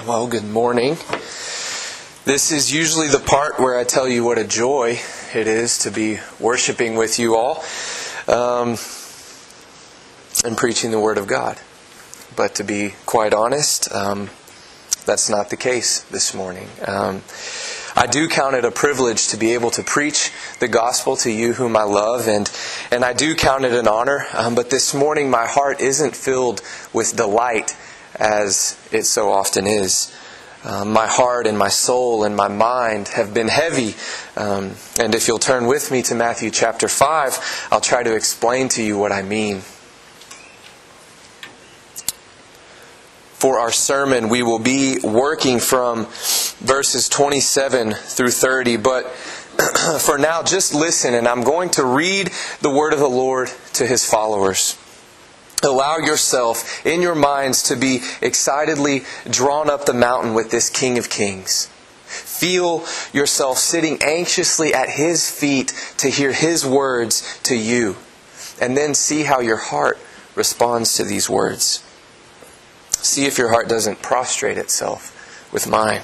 Well, good morning. This is usually the part where I tell you what a joy it is to be worshiping with you all and preaching the Word of God. But to be quite honest, that's not the case this morning. I do count it a privilege to be able to preach the gospel to you whom I love, and I do count it an honor. But this morning my heart isn't filled with delight as it so often is. My heart and my soul and my mind have been heavy. And if you'll turn with me to Matthew chapter 5, I'll try to explain to you what I mean. For our sermon, we will be working from verses 27 through 30. But for now, just listen, and I'm going to read the word of the Lord to His followers. Allow yourself, in your minds, to be excitedly drawn up the mountain with this King of Kings. Feel yourself sitting anxiously at His feet to hear His words to you. And then see how your heart responds to these words. See if your heart doesn't prostrate itself with mine.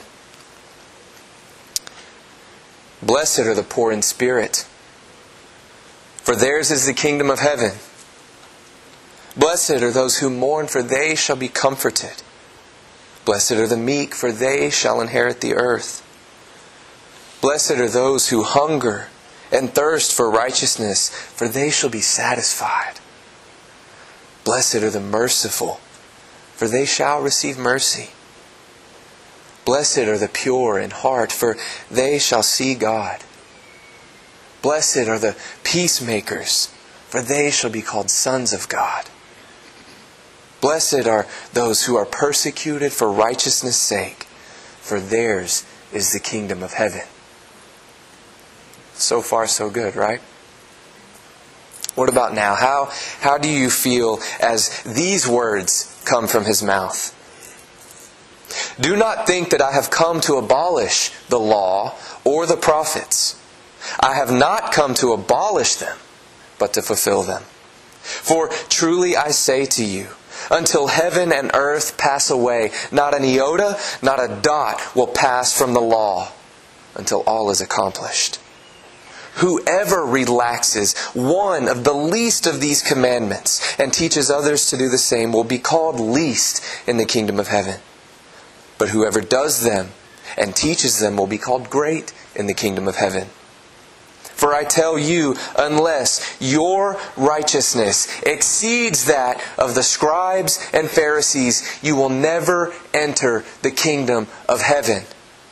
Blessed are the poor in spirit, for theirs is the kingdom of heaven. Blessed are those who mourn, for they shall be comforted. Blessed are the meek, for they shall inherit the earth. Blessed are those who hunger and thirst for righteousness, for they shall be satisfied. Blessed are the merciful, for they shall receive mercy. Blessed are the pure in heart, for they shall see God. Blessed are the peacemakers, for they shall be called sons of God. Blessed are those who are persecuted for righteousness' sake, for theirs is the kingdom of heaven. So far, so good, right? What about now? How do you feel as these words come from His mouth? Do not think that I have come to abolish the law or the prophets. I have not come to abolish them, but to fulfill them. For truly I say to you, until heaven and earth pass away, not an iota, not a dot will pass from the law until all is accomplished. Whoever relaxes one of the least of these commandments and teaches others to do the same will be called least in the kingdom of heaven. But whoever does them and teaches them will be called great in the kingdom of heaven. For I tell you, unless your righteousness exceeds that of the scribes and Pharisees, you will never enter the kingdom of heaven.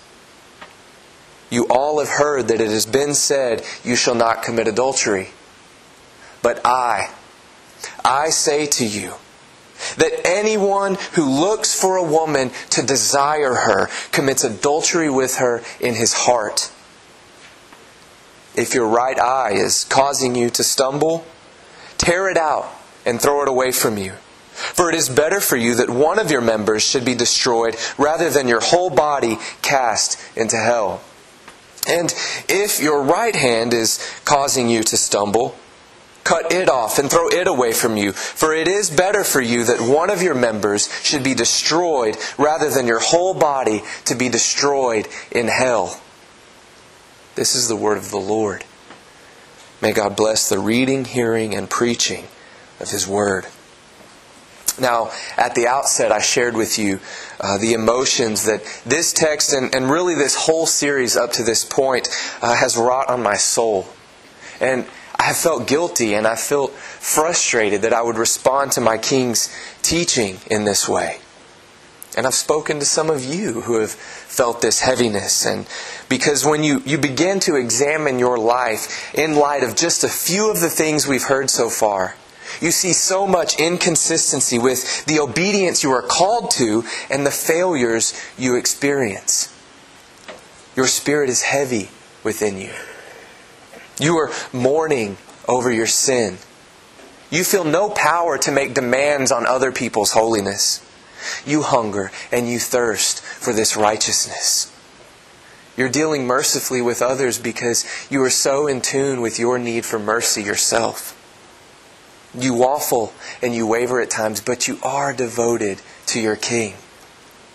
You all have heard that it has been said, you shall not commit adultery. But I say to you, that anyone who looks for a woman to desire her commits adultery with her in his heart. If your right eye is causing you to stumble, tear it out and throw it away from you. For it is better for you that one of your members should be destroyed rather than your whole body cast into hell. And if your right hand is causing you to stumble, cut it off and throw it away from you. For it is better for you that one of your members should be destroyed rather than your whole body to be destroyed in hell. This is the word of the Lord. May God bless the reading, hearing, and preaching of His word. Now, at the outset, I shared with you the emotions that this text and really this whole series up to this point has wrought on my soul. And I have felt guilty and I felt frustrated that I would respond to my King's teaching in this way. And I've spoken to some of you who have felt this heaviness. And because when you begin to examine your life in light of just a few of the things we've heard so far, you see so much inconsistency with the obedience you are called to and the failures you experience. Your spirit is heavy within you. You are mourning over your sin. You feel no power to make demands on other people's holiness. You hunger and you thirst for this righteousness. You're dealing mercifully with others because you are so in tune with your need for mercy yourself. You waffle and you waver at times, but you are devoted to your King.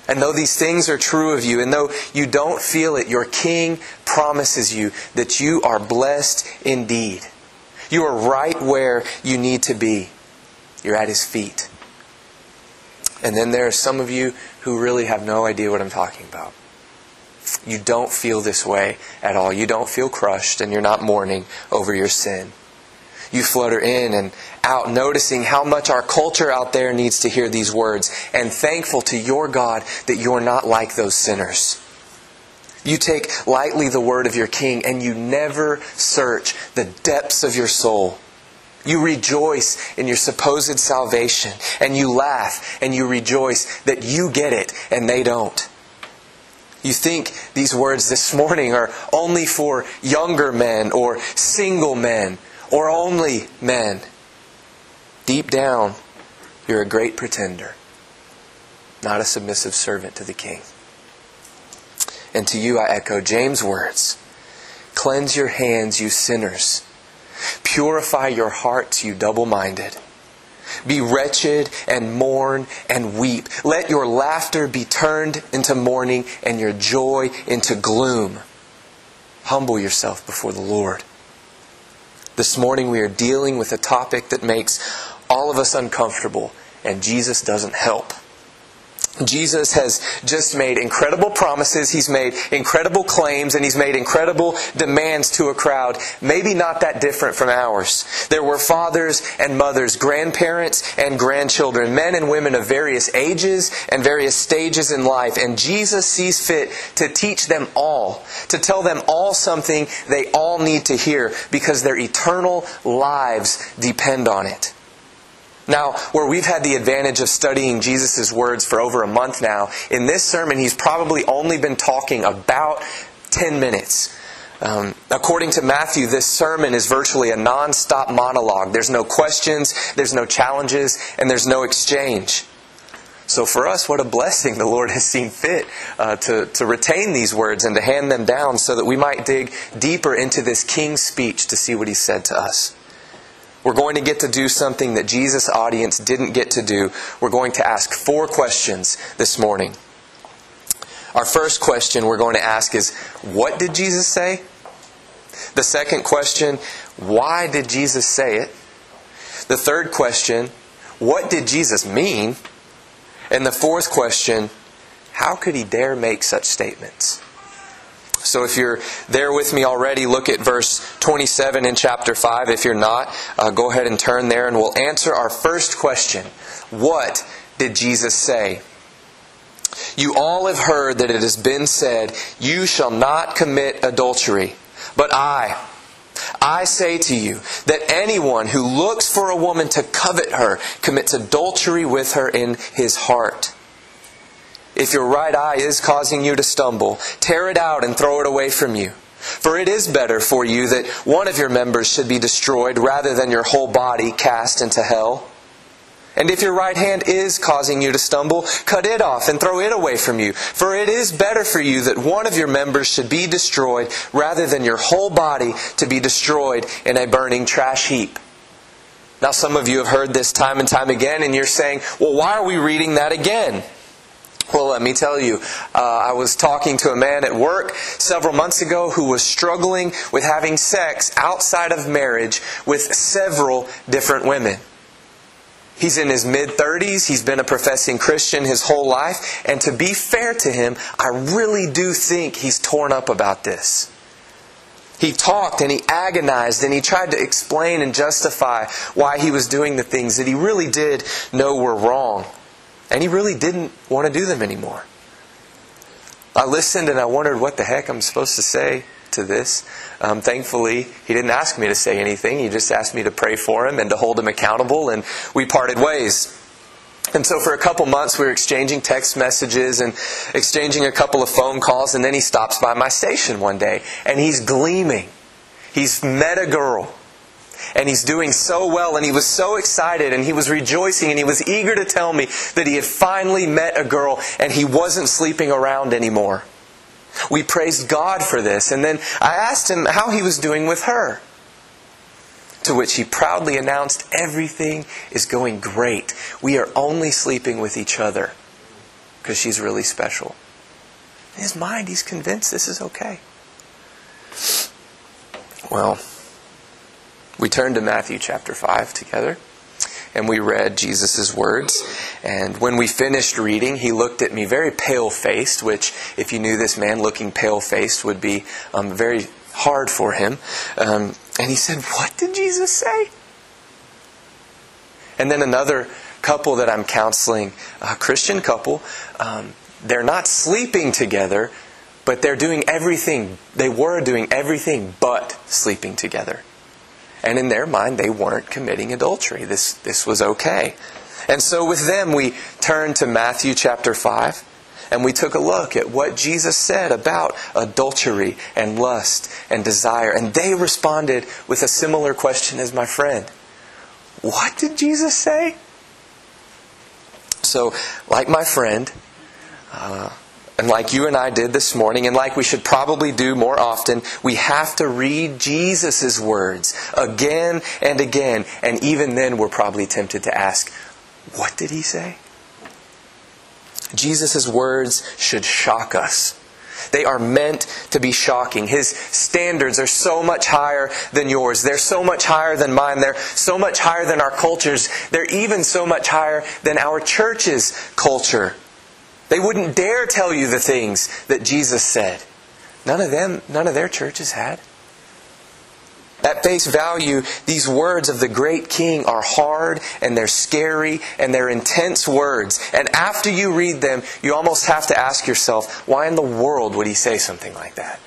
And though these things are true of you, and though you don't feel it, your King promises you that you are blessed indeed. You are right where you need to be. You're at His feet. And then there are some of you who really have no idea what I'm talking about. You don't feel this way at all. You don't feel crushed, and you're not mourning over your sin. You flutter in and out, noticing how much our culture out there needs to hear these words, and thankful to your God that you're not like those sinners. You take lightly the word of your King, and you never search the depths of your soul. You rejoice in your supposed salvation, and you laugh and you rejoice that you get it and they don't. You think these words this morning are only for younger men or single men or only men. Deep down, you're a great pretender, not a submissive servant to the King. And to you I echo James' words, "Cleanse your hands, you sinners. Purify your hearts, you double-minded. Be wretched and mourn and weep. Let your laughter be turned into mourning and your joy into gloom. Humble yourself before the Lord." This morning we are dealing with a topic that makes all of us uncomfortable, and Jesus doesn't help. Jesus has just made incredible promises, He's made incredible claims, and He's made incredible demands to a crowd, maybe not that different from ours. There were fathers and mothers, grandparents and grandchildren, men and women of various ages and various stages in life, and Jesus sees fit to teach them all, to tell them all something they all need to hear, because their eternal lives depend on it. Now, where we've had the advantage of studying Jesus' words for over a month now, in this sermon He's probably only been talking about 10 minutes. According to Matthew, this sermon is virtually a non-stop monologue. There's no questions, there's no challenges, and there's no exchange. So for us, what a blessing the Lord has seen fit to retain these words and to hand them down so that we might dig deeper into this King's speech to see what He said to us. We're going to get to do something that Jesus' audience didn't get to do. We're going to ask 4 questions this morning. Our first question we're going to ask is, what did Jesus say? The second question, why did Jesus say it? The third question, what did Jesus mean? And the fourth question, how could He dare make such statements? So if you're there with me already, look at verse 27 in chapter 5. If you're not, go ahead and turn there and we'll answer our first question. What did Jesus say? You all have heard that it has been said, "You shall not commit adultery." But I say to you that anyone who looks for a woman to covet her commits adultery with her in his heart. If your right eye is causing you to stumble, tear it out and throw it away from you. For it is better for you that one of your members should be destroyed rather than your whole body cast into hell. And if your right hand is causing you to stumble, cut it off and throw it away from you. For it is better for you that one of your members should be destroyed rather than your whole body to be destroyed in a burning trash heap. Now some of you have heard this time and time again, and you're saying, well, why are we reading that again? Well, let me tell you, I was talking to a man at work several months ago who was struggling with having sex outside of marriage with several different women. He's in his mid-30s, he's been a professing Christian his whole life, and to be fair to him, I really do think he's torn up about this. He talked and he agonized and he tried to explain and justify why he was doing the things that he really did know were wrong. And he really didn't want to do them anymore. I listened and I wondered what the heck I'm supposed to say to this. Thankfully, he didn't ask me to say anything. He just asked me to pray for him and to hold him accountable, and we parted ways. And so for a couple months we were exchanging text messages and exchanging a couple of phone calls, and then he stops by my station one day and he's gleaming. He's met a girl. And he's doing so well, and he was so excited, and he was rejoicing, and he was eager to tell me that he had finally met a girl, and he wasn't sleeping around anymore. We praised God for this, and then I asked him how he was doing with her. To which he proudly announced, "Everything is going great. We are only sleeping with each other." because she's really special. In his mind, he's convinced this is okay. Well, we turned to Matthew chapter 5 together, and we read Jesus' words. And when we finished reading, he looked at me very pale-faced, which, if you knew this man looking pale-faced, would be very hard for him. And he said, "What did Jesus say?" And then another couple that I'm counseling, a Christian couple, they're not sleeping together, but they're doing everything. They were doing everything but sleeping together. And in their mind, they weren't committing adultery. This was okay. And so with them, we turned to Matthew chapter 5, and we took a look at what Jesus said about adultery and lust and desire. And they responded with a similar question as my friend. What did Jesus say? So, like my friend, and like you and I did this morning, and like we should probably do more often, we have to read Jesus' words again and again. And even then, we're probably tempted to ask, what did he say? Jesus' words should shock us. They are meant to be shocking. His standards are so much higher than yours. They're so much higher than mine. They're so much higher than our culture's. They're even so much higher than our church's culture. They wouldn't dare tell you the things that Jesus said. None of their churches had. At face value, these words of the great King are hard and they're scary and they're intense words. And after you read them, you almost have to ask yourself, why in the world would he say something like that?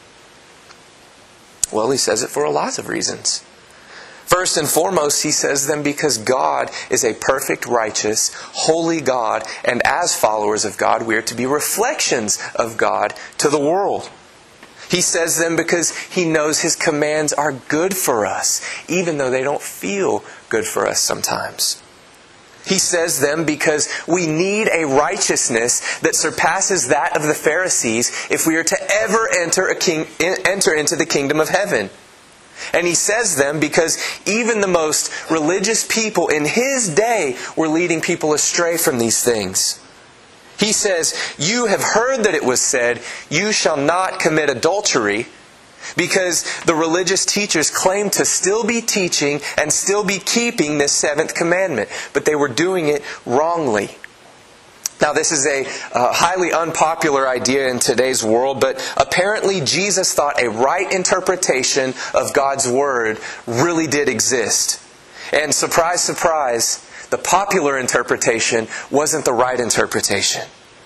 Well, he says it for a lot of reasons. First and foremost, he says them because God is a perfect, righteous, holy God, and as followers of God, we are to be reflections of God to the world. He says them because he knows his commands are good for us, even though they don't feel good for us sometimes. He says them because we need a righteousness that surpasses that of the Pharisees if we are to ever enter into the kingdom of heaven. And he says them because even the most religious people in his day were leading people astray from these things. He says, you have heard that it was said, you shall not commit adultery, because the religious teachers claimed to still be teaching and still be keeping this seventh commandment, but they were doing it wrongly. Now, this is a highly unpopular idea in today's world, but apparently Jesus thought a right interpretation of God's Word really did exist. And surprise, surprise, the popular interpretation wasn't the right interpretation.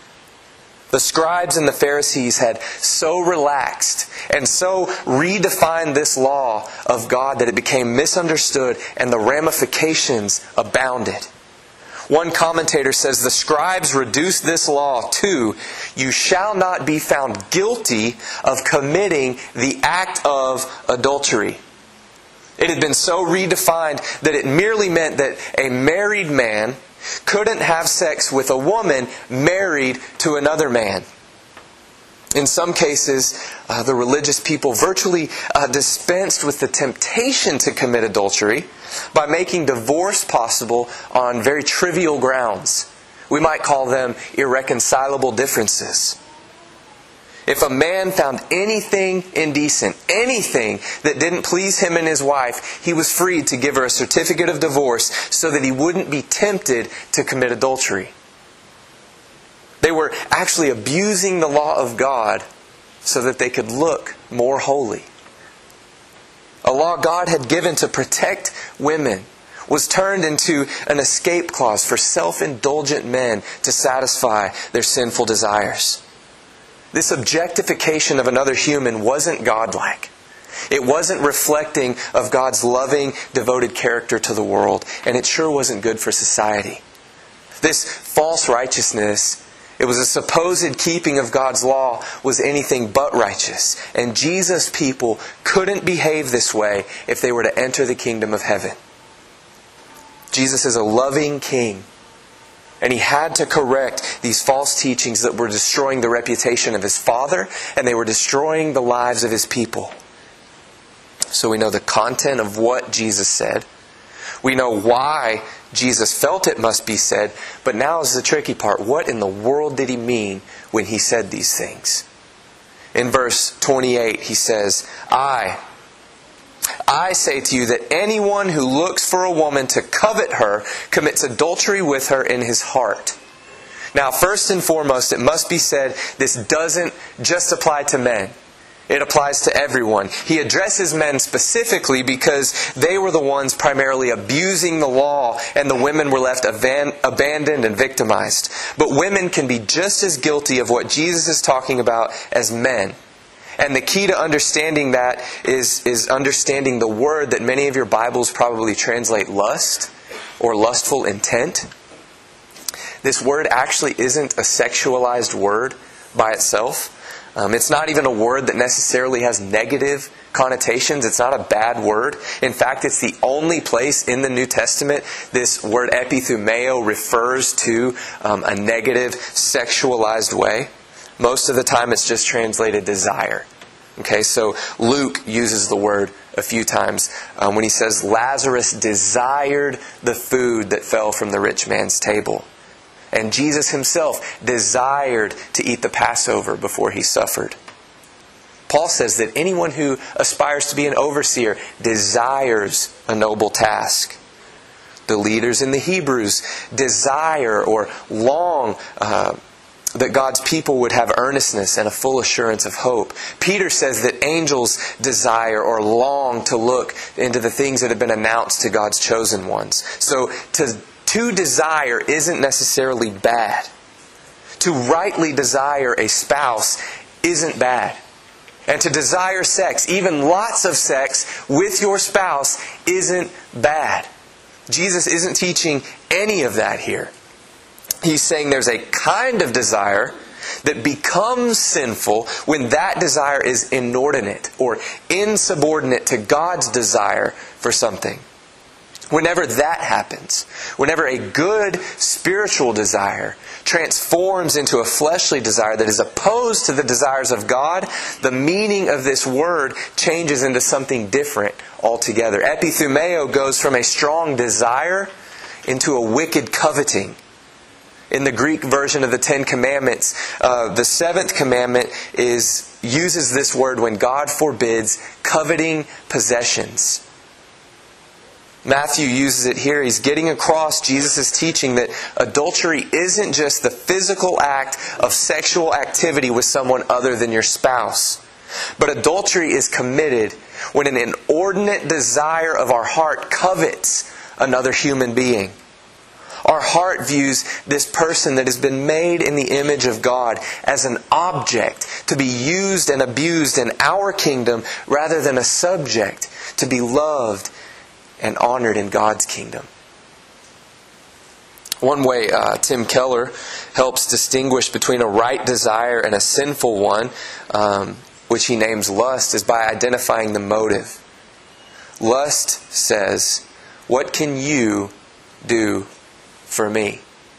The scribes and the Pharisees had so relaxed and so redefined this law of God that it became misunderstood and the ramifications abounded. One commentator says the scribes reduced this law to, you shall not be found guilty of committing the act of adultery. It had been so redefined that it merely meant that a married man couldn't have sex with a woman married to another man. In some cases, the religious people virtually dispensed with the temptation to commit adultery by making divorce possible on very trivial grounds. We might call them irreconcilable differences. If a man found anything indecent, anything that didn't please him and his wife, he was free to give her a certificate of divorce so that he wouldn't be tempted to commit adultery. They were actually abusing the law of God so that they could look more holy. A law God had given to protect women was turned into an escape clause for self-indulgent men to satisfy their sinful desires. This objectification of another human wasn't godlike. It wasn't reflecting of God's loving, devoted character to the world, and it sure wasn't good for society. This false righteousness, it was a supposed keeping of God's law, was anything but righteous. And Jesus' people couldn't behave this way if they were to enter the kingdom of heaven. Jesus is a loving king. And he had to correct these false teachings that were destroying the reputation of his Father, and they were destroying the lives of his people. So we know the content of what Jesus said. We know why Jesus felt it must be said, but now is the tricky part. What in the world did he mean when he said these things? In verse 28, he says, I say to you that anyone who looks for a woman to covet her commits adultery with her in his heart. Now, first and foremost, it must be said, this doesn't just apply to men. It applies to everyone. He addresses men specifically because they were the ones primarily abusing the law, and the women were left abandoned and victimized. But women can be just as guilty of what Jesus is talking about as men. And the key to understanding that is understanding the word that many of your Bibles probably translate lust or lustful intent. This word actually isn't a sexualized word by itself. It's not even a word that necessarily has negative connotations. It's not a bad word. In fact, it's the only place in the New Testament this word epithumeo refers to a negative, sexualized way. Most of the time it's just translated desire. Okay, so Luke uses the word a few times when he says Lazarus desired the food that fell from the rich man's table. And Jesus himself desired to eat the Passover before he suffered. Paul says that anyone who aspires to be an overseer desires a noble task. The leaders in the Hebrews desire or long that God's people would have earnestness and a full assurance of hope. Peter says that angels desire or long to look into the things that have been announced to God's chosen ones. So to desire isn't necessarily bad. To rightly desire a spouse isn't bad. And to desire sex, even lots of sex with your spouse, isn't bad. Jesus isn't teaching any of that here. He's saying there's a kind of desire that becomes sinful when that desire is inordinate or insubordinate to God's desire for something. Whenever that happens, whenever a good spiritual desire transforms into a fleshly desire that is opposed to the desires of God, the meaning of this word changes into something different altogether. Epithumeo goes from a strong desire into a wicked coveting. In the Greek version of the Ten Commandments, the seventh commandment uses this word when God forbids coveting possessions. Matthew uses it here. He's getting across Jesus' teaching that adultery isn't just the physical act of sexual activity with someone other than your spouse. But adultery is committed when an inordinate desire of our heart covets another human being. Our heart views this person that has been made in the image of God as an object to be used and abused in our kingdom rather than a subject to be loved and honored in God's kingdom. One way Tim Keller helps distinguish between a right desire and a sinful one, which he names lust, is by identifying the motive. Lust says, "What can you do for me?"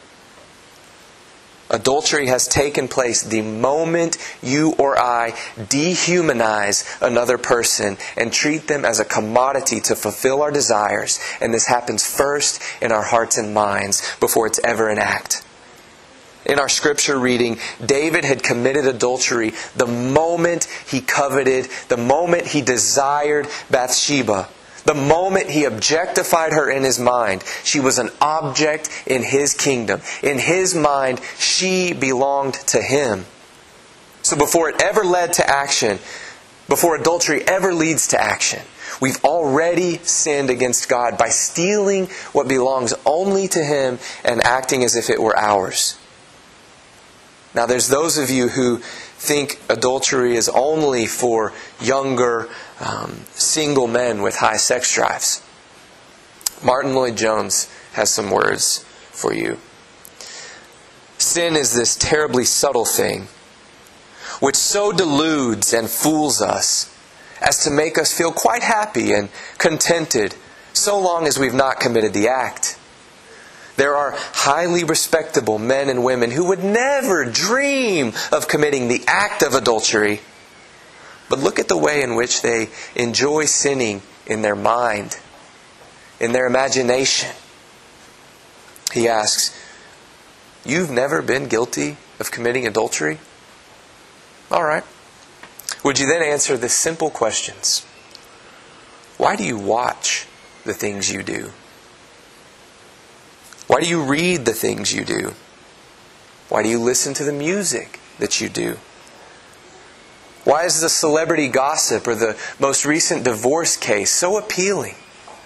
Adultery has taken place the moment you or I dehumanize another person and treat them as a commodity to fulfill our desires. And this happens first in our hearts and minds before it's ever an act. In our scripture reading, David had committed adultery the moment he coveted, the moment he desired Bathsheba. The moment he objectified her in his mind. She was an object in his kingdom. In his mind, she belonged to him. So before it ever led to action, before adultery ever leads to action, we've already sinned against God by stealing what belongs only to Him and acting as if it were ours. Now there's those of you who think adultery is only for younger, single men with high sex drives. Martin Lloyd-Jones has some words for you. Sin is this terribly subtle thing which so deludes and fools us as to make us feel quite happy and contented so long as we've not committed the act. There are highly respectable men and women who would never dream of committing the act of adultery. But look at the way in which they enjoy sinning in their mind. in their imagination. He asks, "You've never been guilty of committing adultery? All right. Would you then answer the simple questions? Why do you watch the things you do? Why do you read the things you do? Why do you listen to the music that you do? Why is the celebrity gossip or the most recent divorce case so appealing?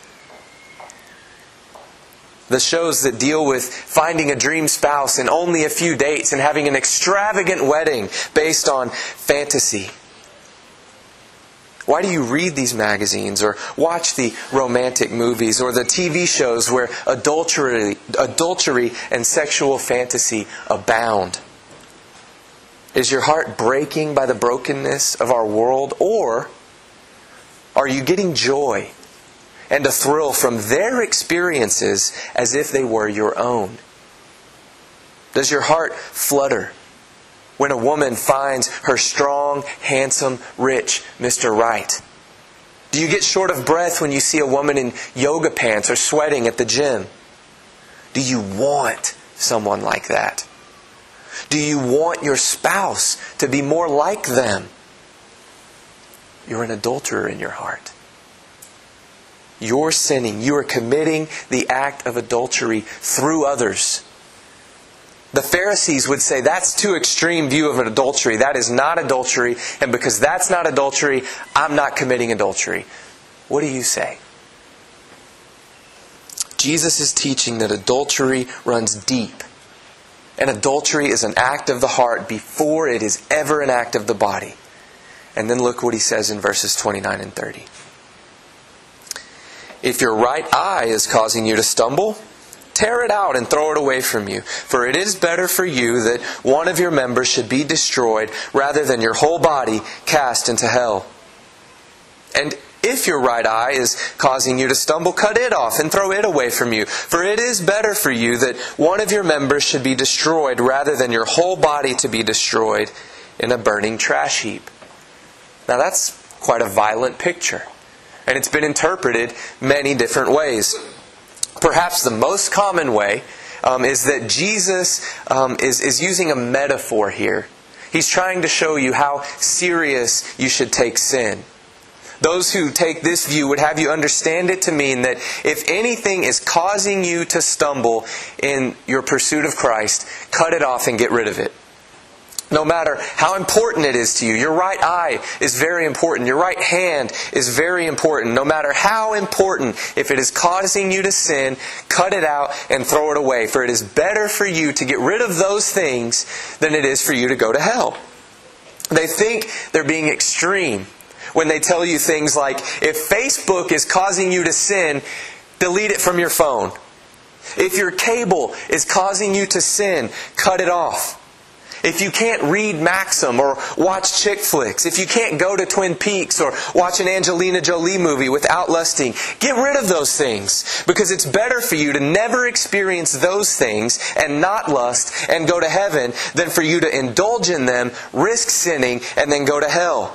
The shows that deal with finding a dream spouse in only a few dates and having an extravagant wedding based on fantasy. Why do you read these magazines or watch the romantic movies or the TV shows where adultery and sexual fantasy abound? Is your heart breaking by the brokenness of our world, or are you getting joy and a thrill from their experiences as if they were your own? Does your heart flutter when a woman finds her strong, handsome, rich Mr. Right? Do you get short of breath when you see a woman in yoga pants or sweating at the gym? Do you want someone like that? Do you want your spouse to be more like them? You're an adulterer in your heart. You're sinning. You are committing the act of adultery through others. The Pharisees would say that's too extreme view of an adultery. That is not adultery. And because that's not adultery, I'm not committing adultery. What do you say? Jesus is teaching that adultery runs deep. And adultery is an act of the heart before it is ever an act of the body. And then look what he says in verses 29 and 30. If your right eye is causing you to stumble, tear it out and throw it away from you. For it is better for you that one of your members should be destroyed rather than your whole body cast into hell. And if your right eye is causing you to stumble, cut it off and throw it away from you. For it is better for you that one of your members should be destroyed rather than your whole body to be destroyed in a burning trash heap. Now that's quite a violent picture. And it's been interpreted many different ways. Perhaps the most common way is that Jesus is using a metaphor here. He's trying to show you how serious you should take sin. Those who take this view would have you understand it to mean that if anything is causing you to stumble in your pursuit of Christ, cut it off and get rid of it. No matter how important it is to you, your right eye is very important. Your right hand is very important. No matter how important, if it is causing you to sin, cut it out and throw it away. For it is better for you to get rid of those things than it is for you to go to hell. They think they're being extreme when they tell you things like, if Facebook is causing you to sin, delete it from your phone. If your cable is causing you to sin, cut it off. If you can't read Maxim or watch chick flicks, if you can't go to Twin Peaks or watch an Angelina Jolie movie without lusting, get rid of those things. Because it's better for you to never experience those things and not lust and go to heaven than for you to indulge in them, risk sinning, and then go to hell.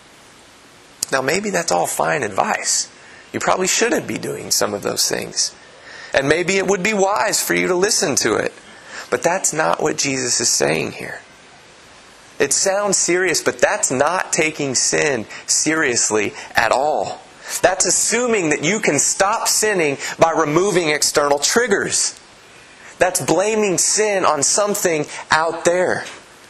Now maybe that's all fine advice. You probably shouldn't be doing some of those things. And maybe it would be wise for you to listen to it. But that's not what Jesus is saying here. It sounds serious, but that's not taking sin seriously at all. That's assuming that you can stop sinning by removing external triggers. That's blaming sin on something out there.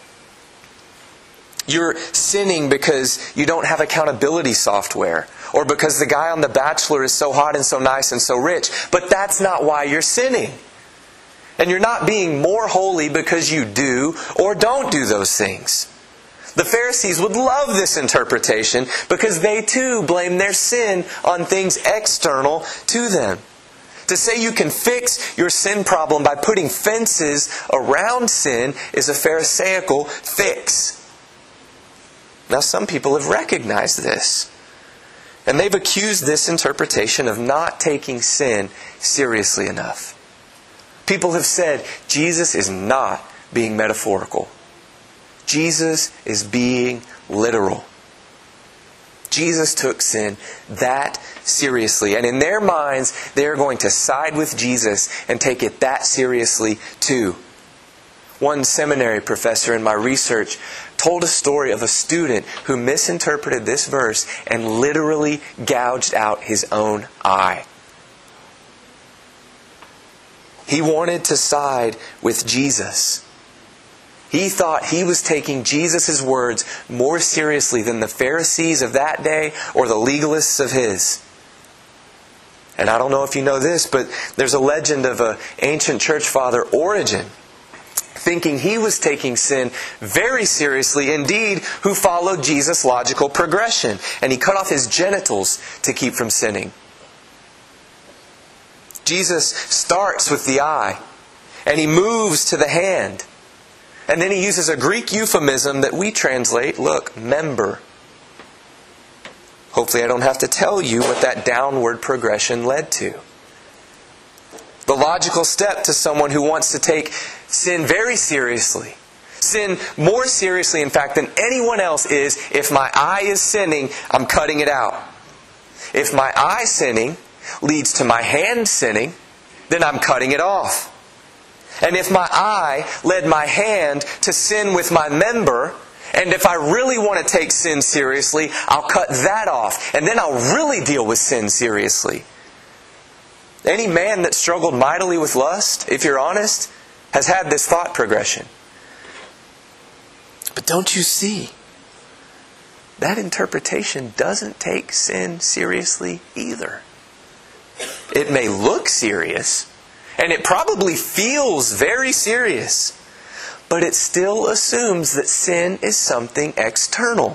You're sinning because you don't have accountability software, or because the guy on The Bachelor is so hot and so nice and so rich. But that's not why you're sinning. And you're not being more holy because you do or don't do those things. The Pharisees would love this interpretation because they too blame their sin on things external to them. To say you can fix your sin problem by putting fences around sin is a Pharisaical fix. Now some people have recognized this. And they've accused this interpretation of not taking sin seriously enough. People have said, Jesus is not being metaphorical. Jesus is being literal. Jesus took sin that seriously. And in their minds, they're going to side with Jesus and take it that seriously too. One seminary professor in my research told a story of a student who misinterpreted this verse and literally gouged out his own eye. He wanted to side with Jesus. He thought he was taking Jesus' words more seriously than the Pharisees of that day or the legalists of his. And I don't know if you know this, but there's a legend of an ancient church father, Origen, thinking he was taking sin very seriously indeed, who followed Jesus' logical progression. And he cut off his genitals to keep from sinning. Jesus starts with the eye, and He moves to the hand. And then He uses a Greek euphemism that we translate, look, member. Hopefully I don't have to tell you what that downward progression led to. The logical step to someone who wants to take sin very seriously, sin more seriously in fact than anyone else, is if my eye is sinning, I'm cutting it out. If my eye sinning leads to my hand sinning, then I'm cutting it off. And if my eye led my hand to sin with my member, and if I really want to take sin seriously, I'll cut that off. And then I'll really deal with sin seriously. Any man that struggled mightily with lust, if you're honest, has had this thought progression. But don't you see? That interpretation doesn't take sin seriously either. It may look serious, and it probably feels very serious, but it still assumes that sin is something external.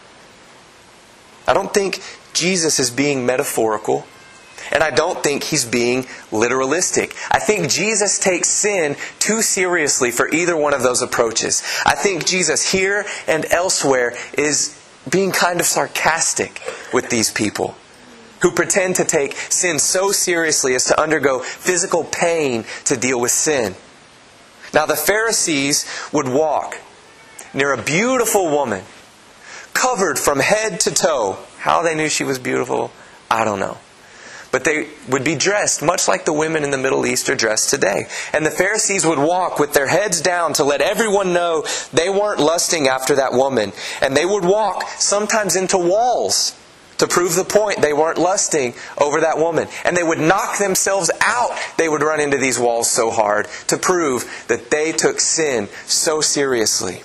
I don't think Jesus is being metaphorical, and I don't think He's being literalistic. I think Jesus takes sin too seriously for either one of those approaches. I think Jesus here and elsewhere is being kind of sarcastic with these people who pretend to take sin so seriously as to undergo physical pain to deal with sin. Now the Pharisees would walk near a beautiful woman, covered from head to toe. How they knew she was beautiful, I don't know. But they would be dressed much like the women in the Middle East are dressed today. And the Pharisees would walk with their heads down to let everyone know they weren't lusting after that woman. And they would walk sometimes into walls to prove the point they weren't lusting over that woman. And they would knock themselves out. They would run into these walls so hard to prove that they took sin so seriously.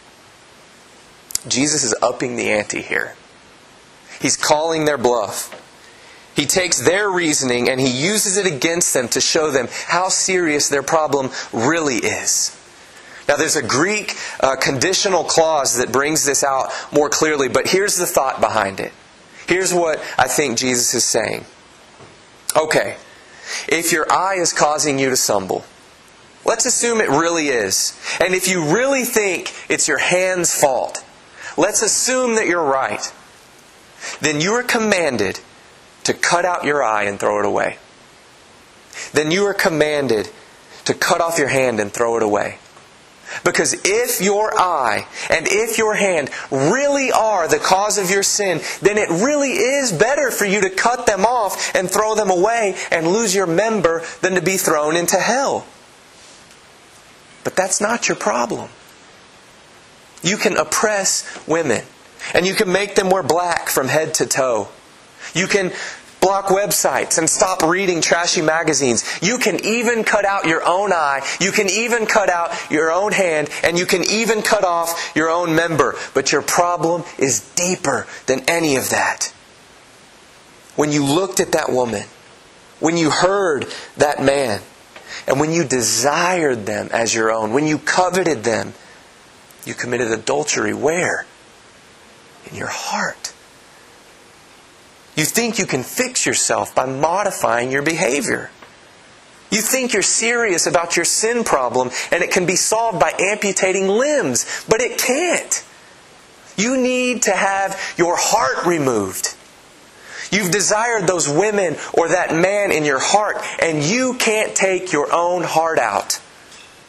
Jesus is upping the ante here. He's calling their bluff. He takes their reasoning and He uses it against them to show them how serious their problem really is. Now there's a Greek conditional clause that brings this out more clearly, but here's the thought behind it. Here's what I think Jesus is saying. Okay, if your eye is causing you to stumble, let's assume it really is. And if you really think it's your hand's fault, let's assume that you're right. Then you are commanded to cut out your eye and throw it away. Then you are commanded to cut off your hand and throw it away. Because if your eye and if your hand really are the cause of your sin, then it really is better for you to cut them off and throw them away and lose your member than to be thrown into hell. But that's not your problem. You can oppress women, and you can make them wear black from head to toe. You can block websites and stop reading trashy magazines. You can even cut out your own eye. You can even cut out your own hand. And you can even cut off your own member. But your problem is deeper than any of that. When you looked at that woman, when you heard that man, and when you desired them as your own, when you coveted them, you committed adultery where? In your heart. You think you can fix yourself by modifying your behavior. You think you're serious about your sin problem and it can be solved by amputating limbs, but it can't. You need to have your heart removed. You've desired those women or that man in your heart, and you can't take your own heart out.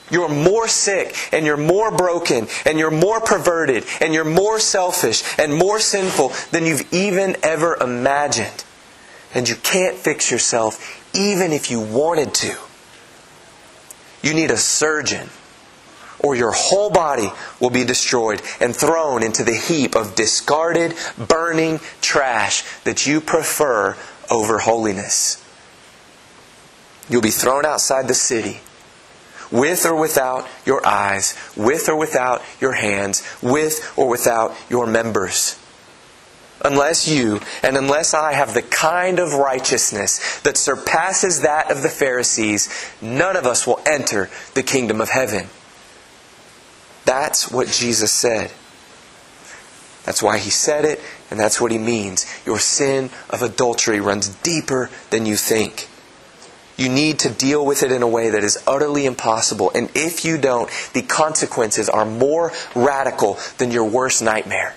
You're more sick, and you're more broken, and you're more perverted, and you're more selfish, and more sinful than you've even ever imagined. And you can't fix yourself even if you wanted to. You need a surgeon, or your whole body will be destroyed and thrown into the heap of discarded, burning trash that you prefer over holiness. You'll be thrown outside the city, with or without your eyes, with or without your hands, with or without your members. Unless you and unless I have the kind of righteousness that surpasses that of the Pharisees, none of us will enter the kingdom of heaven. That's what Jesus said. That's why He said it, and that's what He means. Your sin of adultery runs deeper than you think. You need to deal with it in a way that is utterly impossible. And if you don't, the consequences are more radical than your worst nightmare.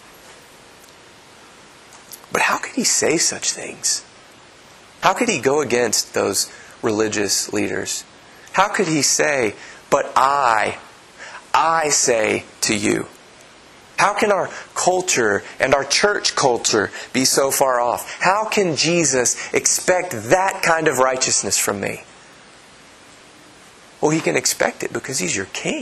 But how could He say such things? How could He go against those religious leaders? How could He say, but I say to you? How can our culture and our church culture be so far off? How can Jesus expect that kind of righteousness from me? Well, He can expect it because He's your King.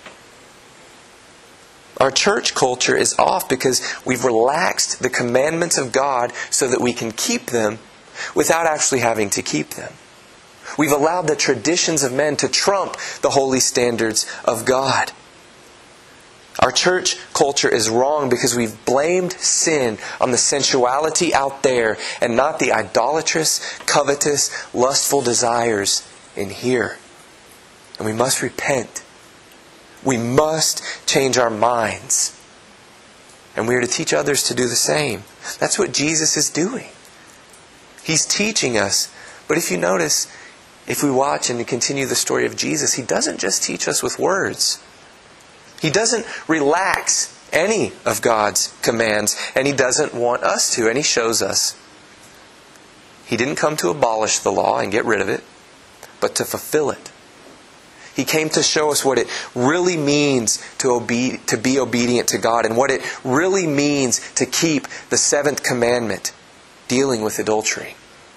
Our church culture is off because we've relaxed the commandments of God so that we can keep them without actually having to keep them. We've allowed the traditions of men to trump the holy standards of God. Our church culture is wrong because we've blamed sin on the sensuality out there and not the idolatrous, covetous, lustful desires in here. And we must repent. We must change our minds. And we are to teach others to do the same. That's what Jesus is doing. He's teaching us. But if you notice, if we watch and continue the story of Jesus, He doesn't just teach us with words. He doesn't relax any of God's commands, and He doesn't want us to, and He shows us. He didn't come to abolish the law and get rid of it, but to fulfill it. He came to show us what it really means to be obedient to God, and what it really means to keep the seventh commandment, dealing with adultery.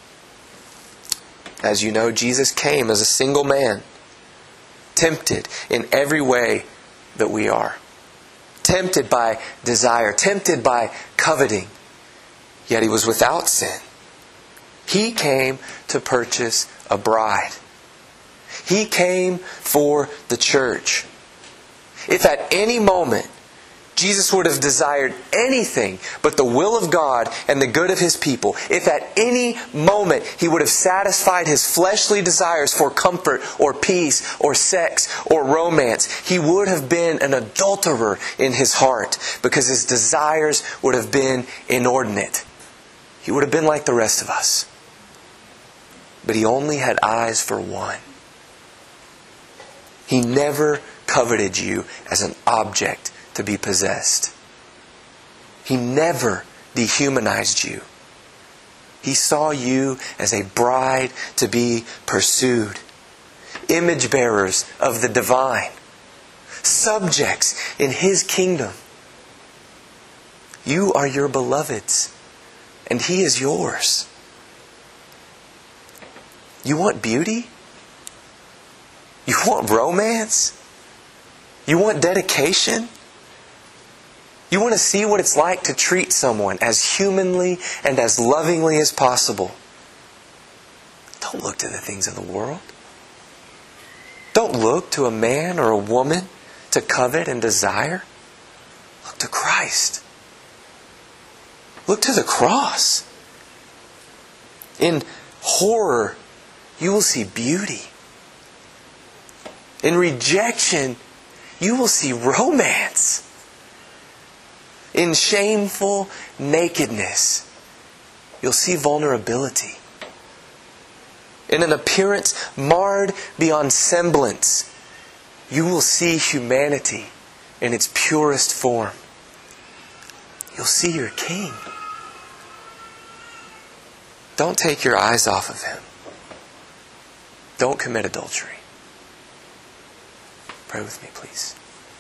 As you know, Jesus came as a single man, tempted in every way that we are. Tempted by desire, tempted by coveting, yet He was without sin. He came to purchase a bride. He came for the church. If at any moment Jesus would have desired anything but the will of God and the good of His people, if at any moment He would have satisfied His fleshly desires for comfort or peace or sex or romance, He would have been an adulterer in His heart because His desires would have been inordinate. He would have been like the rest of us. But He only had eyes for one. He never coveted you as an object to be possessed. He never dehumanized you. He saw you as a bride to be pursued. Image bearers of the divine. Subjects in His kingdom. You are your beloved's, and He is yours. You want beauty? You want romance? You want dedication? You want to see what it's like to treat someone as humanly and as lovingly as possible? Don't look to the things of the world. Don't look to a man or a woman to covet and desire. Look to Christ. Look to the cross. In horror, you will see beauty. In rejection, you will see romance. In shameful nakedness, you'll see vulnerability. In an appearance marred beyond semblance, you will see humanity in its purest form. You'll see your King. Don't take your eyes off of Him. Don't commit adultery. Pray with me, please.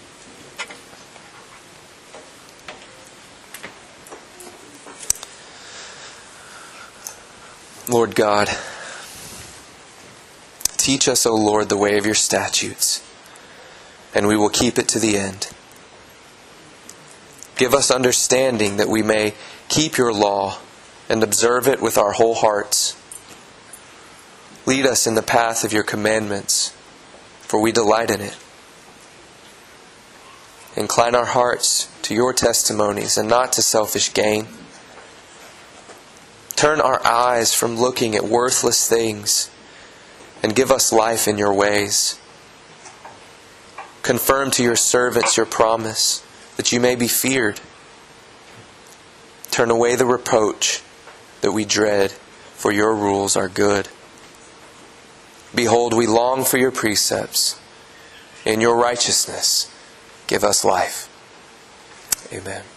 Lord God, teach us, O Lord, the way of your statutes, and we will keep it to the end. Give us understanding that we may keep your law and observe it with our whole hearts. Lead us in the path of your commandments, for we delight in it. Incline our hearts to your testimonies and not to selfish gain. Turn our eyes from looking at worthless things and give us life in your ways. Confirm to your servants your promise, that you may be feared. Turn away the reproach that we dread, for your rules are good. Behold, we long for your precepts. In your righteousness, give us life. Amen.